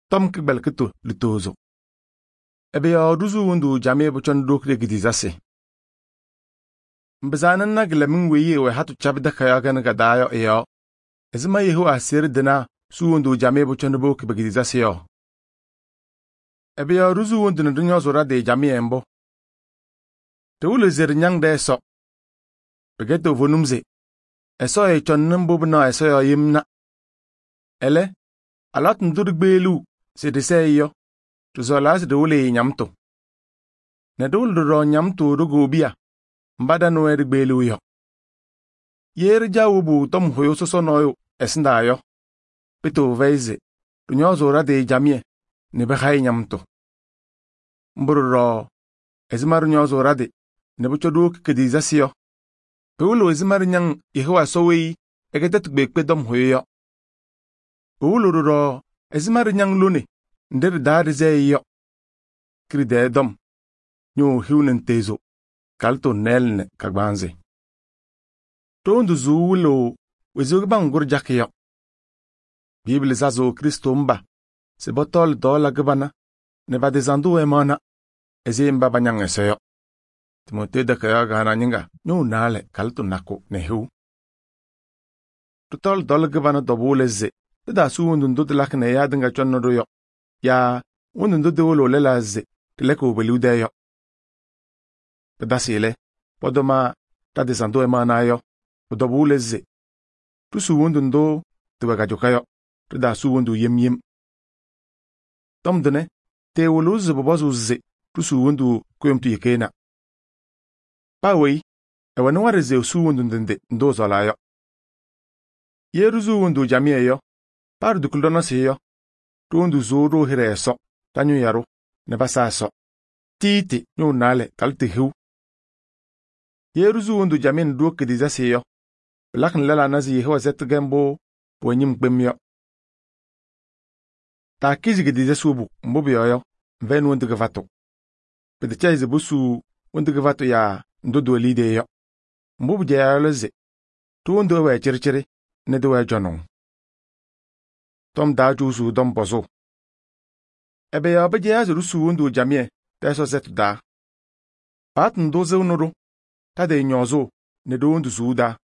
tom kibel kito litozo. Ebe ya ruzu wundu jamie buchon dokre gidizase. Mbazanan na glamin weye we hatu chabda kaya gan gadayo eyo. Ezima yehu asir dina su wundu jamie buchon bo kibegidizase yo. Ebe ya ruzu wundu na dunyo zora de jamie embo. Te wule zir nyang de so. Begeto vonumze. Eso e chon nambo bna eso yo yimna. Ele, alat ndurgbelu se de se yo. Tuzola se de wule nyamto. Ne de wule ro nyamto rugo bia. Mbada no ergbelu yo. Yer jawubu tom hoyo soso noyo esinda yo. Pito veize. Dunyo zora de jamie. Ne bekhay nyamto. Mburu ro. Ezimaru nyo zora de. Ne bucho duok kedizasi yo. Pewulo ezimaru nyang yehuwa soweyi. Egetet gbekpe dom hoyo yo. Pewulo ro. Ezimaru nyang lune. Ndir daarize yo. Kride dom. Nyo hiunen tezo. Kalto nelne kagbanze. Tondu zuwulo. Wezo bangur jake yo. Bible zazo Kristo mba. Se botol dola gbana. Ne ba dezandu emana. Eze mba banyang eseyo. Timote da kaya gana nyinga. Nyo nale kalto nako nehu. Tutol dola gbana dobule ze. Teda su undundu de lakne ya dinga chonno yo. Ya undundu de wolo lela ze. Tileko belude yo. Pedasile. Podoma ta dezandu emana yo. Dobule ze. Tu su undundu tuwa gajokayo. Teda su undu yim. Tom dene. Te wolo ze bobozu ze. Tusu wundu kuyumtu yekena. Pawe, ewa nware ze usu wundu ndende ndozo la yo. Yeruzu wundu jamie yo. Paru dukuldono se yo. Tu wundu zoro hire eso. Tanyu yaro. Nebasa eso. Titi nyo nale kalte hiu. Yeruzu wundu jamie nduo kediza se yo. Belak nlela nazi yehewa zet gembo. Pwenyim gbem yo. Ta kizi kediza subu mbubi yo. Mven wundu gevato. Pede chaize busu wundige vato ya ndodo lide yo. Mbubu je ya leze. Tu wundo we chirichiri ne de we jonon. Tom da juzu dom bozo. Ebe ya beje ya rusu wundo jamie teso zetu da. Pat ndoze unuru. Tade nyozo ne do wundu zuda.